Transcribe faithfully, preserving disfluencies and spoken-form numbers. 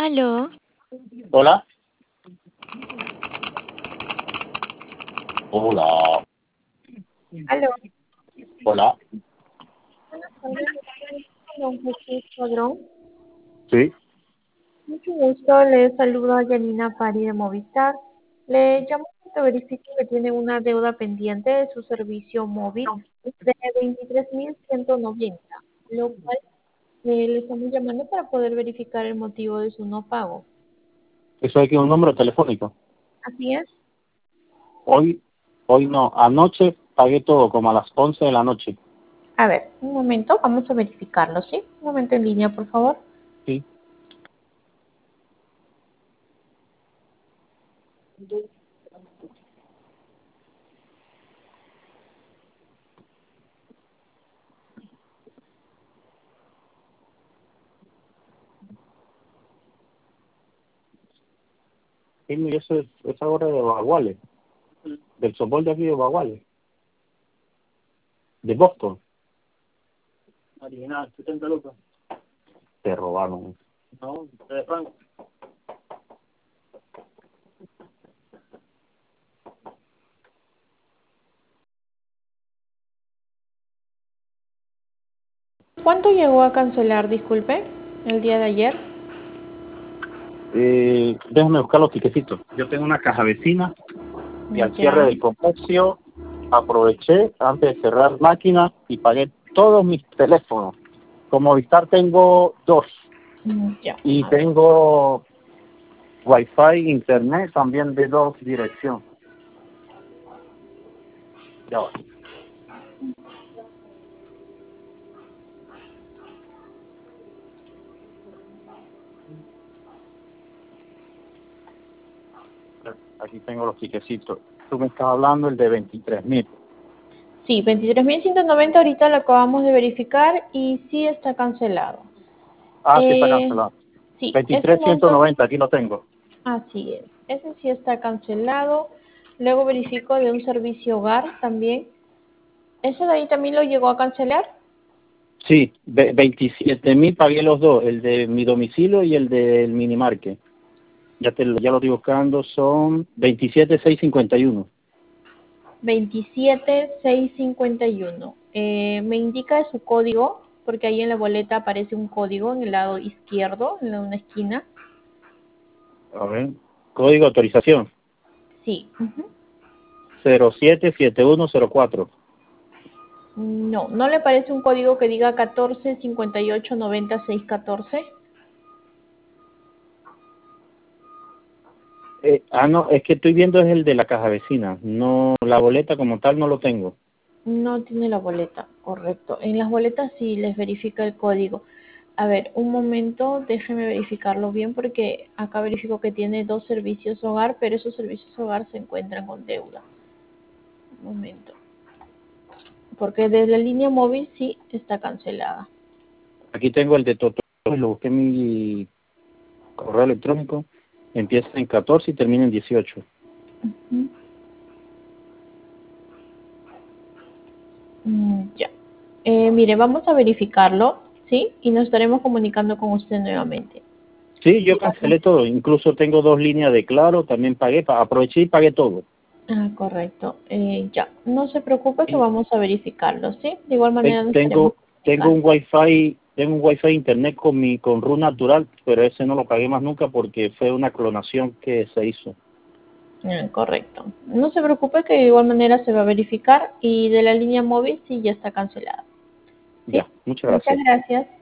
Aló. Hola. Hola. Aló. Hola. Buenas tardes, don Jesús Padrón. Sí. Mucho gusto, le saluda Yanina Pari de Movistar. Le llamo para verificar que tiene una deuda pendiente de su servicio móvil de veintitrés mil ciento noventa, lo cual eh, le estamos llamando para poder verificar el motivo de su no pago. Eso hay que un número telefónico. Así es. Hoy, hoy no. Anoche pagué todo, como a las once de la noche. A ver, un momento, vamos a verificarlo, ¿sí? Un momento en línea, por favor. Sí. Sí, mire, eso es, es ahora de Baguales. Del soporte de aquí de Baguales. De Boston. Original, setenta lucas. Te robaron. No, de Franco. ¿Cuánto llegó a cancelar, disculpe, el día de ayer? Eh, déjame buscar los tiquecitos. Yo tengo una caja vecina y al cierre Ya. del comercio aproveché antes de cerrar máquina y pagué todos mis teléfonos. Como Movistar tengo dos Ya. y A ver. tengo Wi-Fi, internet también de dos dirección. Ya va. Aquí tengo los tiquecitos. Tú me estás hablando el de veintitrés mil. Sí, veintitrés mil ciento noventa ahorita lo acabamos de verificar y sí está cancelado. Ah, sí está Eh, cancelado. sí, ese veintitrés mil ciento monto, noventa, aquí lo tengo. así es. Ese sí está cancelado. Luego verifico de un servicio hogar también. ¿Ese de ahí también lo llegó a cancelar? Sí, veintisiete mil pagué los dos, el de mi domicilio y el del minimarket. Ya te lo, ya lo estoy buscando, son veintisiete mil seiscientos cincuenta y uno. veintisiete mil seiscientos cincuenta y uno. Eh, me indica su código, porque ahí en la boleta aparece un código en el lado izquierdo, en una esquina. A ver, código de autorización Sí. Uh-huh. cero siete siete uno cero cuatro. No, ¿no le parece un código que diga catorce cincuenta y ocho noventa seis catorce? Eh, ah, no, es que estoy viendo es el de la caja vecina. No, la boleta como tal no lo tengo. No tiene la boleta, correcto. En las boletas sí les verifica el código. A ver, un momento, déjeme verificarlo bien porque acá verifico que tiene dos servicios hogar, pero esos servicios hogar se encuentran con deuda. Un momento. Porque desde la línea móvil sí está cancelada. Aquí tengo el de Toto, lo busqué en mi correo electrónico. Empieza en catorce y termina en dieciocho. Uh-huh. Mm, ya. Eh, mire, vamos a verificarlo, ¿sí? Y nos estaremos comunicando con usted nuevamente. Sí, yo cancelé todo. Incluso tengo dos líneas de Claro, también pagué, aproveché y pagué todo. Ah, correcto. Eh, ya, no se preocupe que vamos a verificarlo, ¿sí? De igual manera nos estaremos Tengo tengo un Wi-Fi, tengo un Wi-Fi internet con mi con Ru Natural, pero ese no lo pagué más nunca porque fue una clonación que se hizo. Ah, correcto. No se preocupe que de igual manera se va a verificar y de la línea móvil sí ya está cancelada. ¿Sí? Ya, muchas Muchas gracias. gracias.